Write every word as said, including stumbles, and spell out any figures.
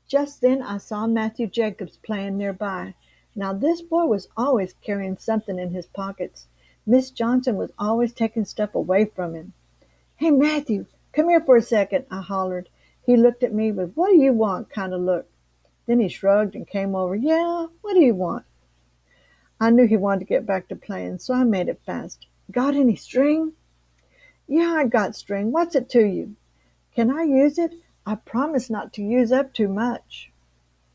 Just then I saw Matthew Jacobs playing nearby. Now this boy was always carrying something in his pockets. Miss Johnson was always taking stuff away from him. "Hey, Matthew, come here for a second," I hollered. He looked at me with "what do you want" kind of look. Then he shrugged and came over. "Yeah, what do you want?" I knew he wanted to get back to playing, so I made it fast. "Got any string?" "Yeah, I got string. What's it to you?" "Can I use it? I promise not to use up too much."